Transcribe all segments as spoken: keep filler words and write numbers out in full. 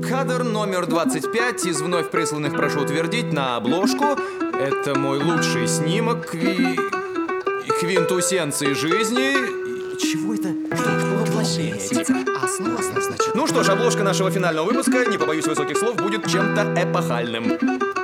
Кадр номер двадцать пять из вновь присланных прошу утвердить на обложку. Это мой лучший снимок кви... квинтуссенции жизни. Чего это? Что, воплощение, типа? Основа, значит. Ну что ж, обложка нашего финального выпуска, не побоюсь высоких слов, будет чем-то эпохальным.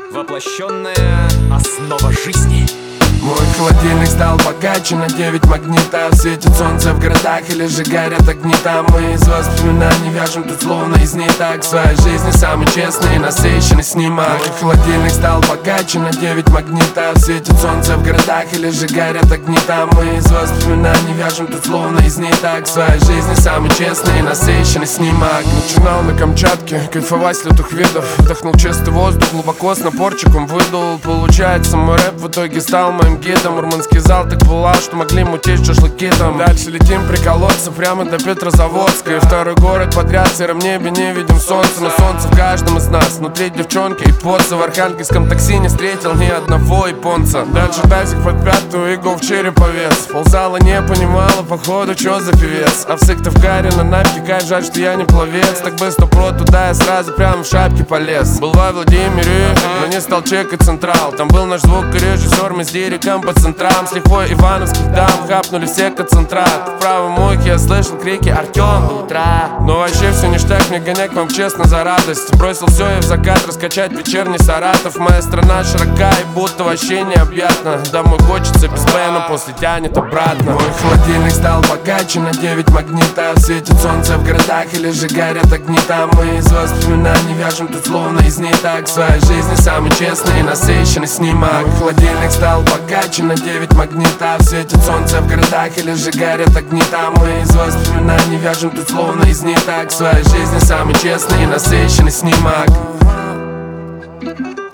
Воплощенная основа жизни. Мой холодильник стал богаче на девять магнитов. Светит солнце в городах или же горят огни там. Мы из воспоминаний вяжем тут словно из ниток. В своей жизни самый честный и насыщенный снимок. Мой холодильник стал богаче на девять магнитов. Светит солнце в городах или же горят огни там. Мы из воспоминаний вяжем тут словно из ниток. В своей жизни самый честный и насыщенный снимок. Начинал на Камчатке кайфовать с лютых видов. Вдохнул чистый воздух, глубоко с напорчиком выдул. Получается, мой рэп в итоге стал моим гидом. Мурманский зал так пылал, что могли мутить шашлыки там. Дальше летим приколоться прямо до Петрозаводска. И второй город подряд в сером небе не видим солнца. Но солнце в каждом из нас, внутри девчонки и поца. В архангельском такси не встретил ни одного японца. Дальше тазик под пятую, игл в череповец. Ползала не понимала, походу, чё за певец. А в Сыктывкаре на навке кайф, жаль, что я не пловец. Так быстро про туда я сразу прямо в шапке полез. Был во Владимире, но не стал чекать Централ. Там был наш звукорежиссер, мы с Дириком по центрам. С лихвой ивановских дам хапнули все концентрат. В правом ухе я слышал крики: Артём, до утра. Но вообще все ништяк, мне гоняк вам честно за радость. Бросил все и в закат раскачать вечерний Саратов. Моя страна широка и будто вообще необъятна. Домой хочется без Бена, после тянет обратно. Мой холодильник стал богаче на девять магнитов. Светит солнце в городах или же горят огни там. Мы из воспоминаний вяжем тут словно из ниток. В своей жизни самый честный и насыщенный снимок. Мой холодильник стал богаче на девять магнитов. Светит солнце в городах или же горят огни там. Мы из воспоминаний вяжем тут словно из ниток. В своей жизни самый честный и насыщенный снимок.